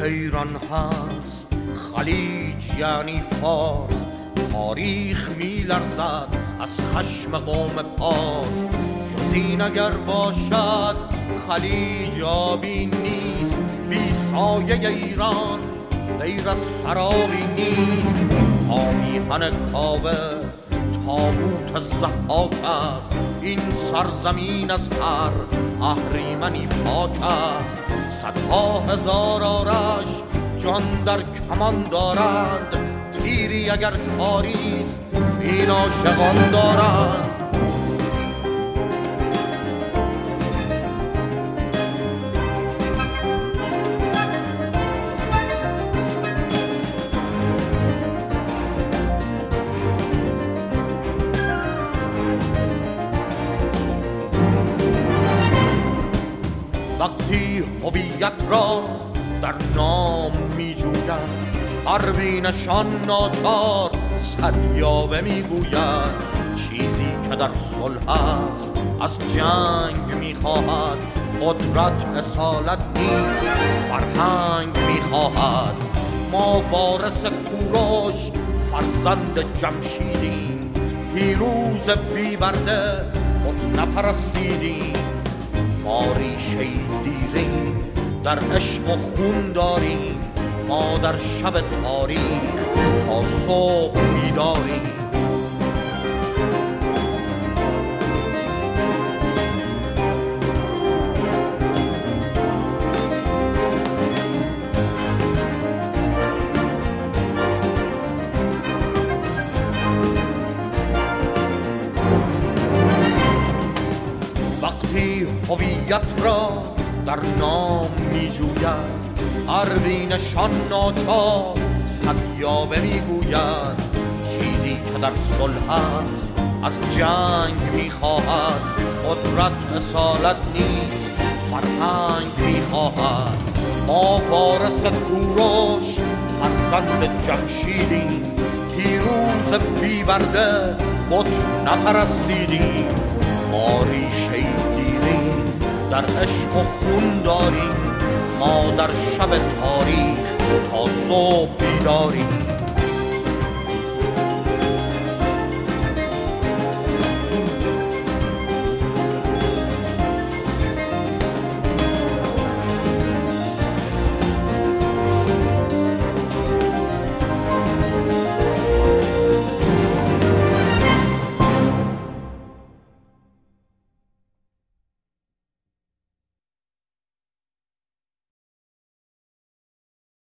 ایران هست خلیج یعنی فارس، تاریخ می لرزد از خشم قوم پارس. جز این اگر باشد خلیج آبی نیست، بی سایه ایران غیر از سرابی نیست. تا میهن کاوه تابوت ضحاک است، این سرزمین از هر اهریمنی پاک است. صدها هزار آرش جان در کمان دارند، تیری اگر کاریست این عاشقان دارند. وقتی هویت را در نام می جوید، پروینشان ناچار صد یاوه می گوید. چیزی که در صلح است از جنگ می خواهد، قدرت اصالت نیست فرهنگ می خواهد. ما وارث کوروش فرزند جمشیدیم، پیروز بی برده بت نپرستیدیم. ما ریشه دیریم در عشق و خون داریم، ما در شب تاریک تا صبح بیداریم. وقتی هویت را در نام می جوید، پروینشان ناچار صد یاوه می گوید. چیزی که در صلح است از جنگ می خواهد، قدرت اصالت نیست فرهنگ می خواهد. ما وارث کوروش فرزند جمشیدیم، پیروز بی برده بت نپرستیدیم. ما ریشه دیریم در عشق و خون داریم، ما در شب تاریک تا صبح بیداریم.